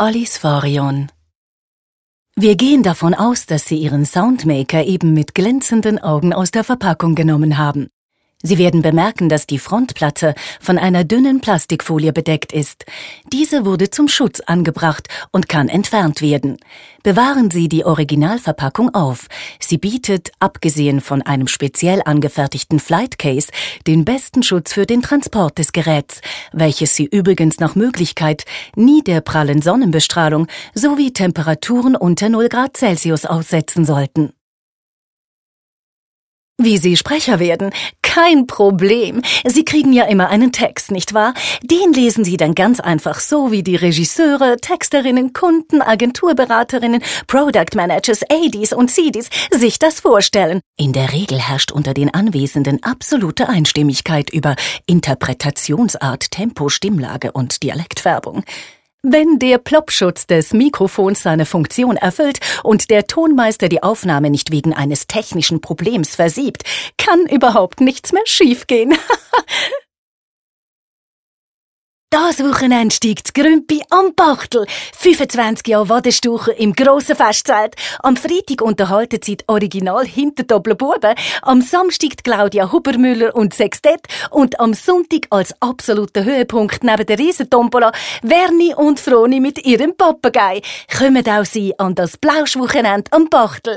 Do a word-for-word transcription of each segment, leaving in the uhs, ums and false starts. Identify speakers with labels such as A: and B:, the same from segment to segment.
A: Alice Varion. Wir gehen davon aus, dass Sie Ihren Soundmaker eben mit glänzenden Augen aus der Verpackung genommen haben. Sie werden bemerken, dass die Frontplatte von einer dünnen Plastikfolie bedeckt ist. Diese wurde zum Schutz angebracht und kann entfernt werden. Bewahren Sie die Originalverpackung auf. Sie bietet, abgesehen von einem speziell angefertigten Flightcase, den besten Schutz für den Transport des Geräts, welches Sie übrigens nach Möglichkeit nie der prallen Sonnenbestrahlung sowie Temperaturen unter null Grad Celsius aussetzen sollten. Wie Sie Sprecher werden? Kein Problem. Sie kriegen ja immer einen Text, nicht wahr? Den lesen Sie dann ganz einfach so, wie die Regisseure, Texterinnen, Kunden, Agenturberaterinnen, Product Managers, A Ds und C Ds sich das vorstellen. In der Regel herrscht unter den Anwesenden absolute Einstimmigkeit über Interpretationsart, Tempo, Stimmlage und Dialektfärbung. Wenn der Plopschutz des Mikrofons seine Funktion erfüllt und der Tonmeister die Aufnahme nicht wegen eines technischen Problems versiebt, kann überhaupt nichts mehr schiefgehen. Das Wochenende steigt Grümpi am Bachtel. fünfundzwanzig Jahre Wadestucher im grossen Festzelt. Am Freitag unterhalten sie die Original Hinterdoppler Buben. Am Samstag Claudia Hubermüller und Sextett. Und am Sonntag als absoluter Höhepunkt neben der Riesentombola Verni und Froni mit ihrem Papagei. Kommen auch sie an das Blauschwochenende am Bachtel.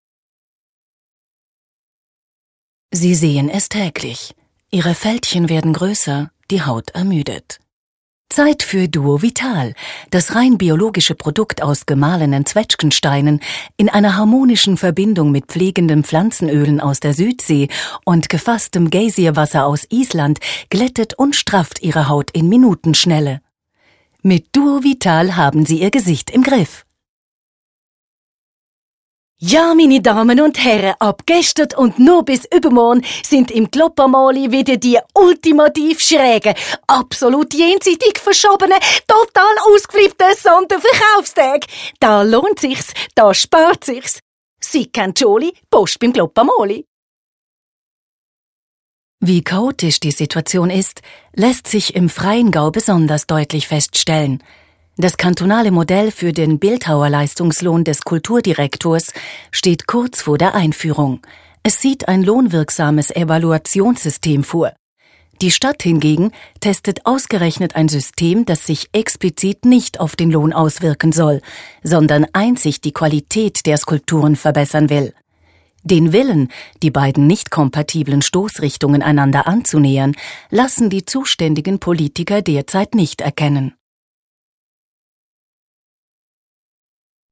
A: Sie sehen es täglich. Ihre Fältchen werden größer, die Haut ermüdet. Zeit für Duo Vital, das rein biologische Produkt aus gemahlenen Zwetschgensteinen in einer harmonischen Verbindung mit pflegenden Pflanzenölen aus der Südsee und gefasstem Geysirwasser aus Island glättet und strafft Ihre Haut in Minutenschnelle. Mit Duo Vital haben Sie Ihr Gesicht im Griff. Ja, meine Damen und Herren, ab gestern und nur bis übermorgen sind im Glopamoli wieder die ultimativ schrägen, absolut jenseitig verschobenen, total ausgeflippten Sonderverkaufstage. Da lohnt sich's, da spart sich's. Sie kennt Jolie, Post beim Glopamoli. Wie chaotisch die Situation ist, lässt sich im Freiengau besonders deutlich feststellen. Das kantonale Modell für den Bildhauerleistungslohn des Kulturdirektors steht kurz vor der Einführung. Es sieht ein lohnwirksames Evaluationssystem vor. Die Stadt hingegen testet ausgerechnet ein System, das sich explizit nicht auf den Lohn auswirken soll, sondern einzig die Qualität der Skulpturen verbessern will. Den Willen, die beiden nicht kompatiblen Stoßrichtungen einander anzunähern, lassen die zuständigen Politiker derzeit nicht erkennen.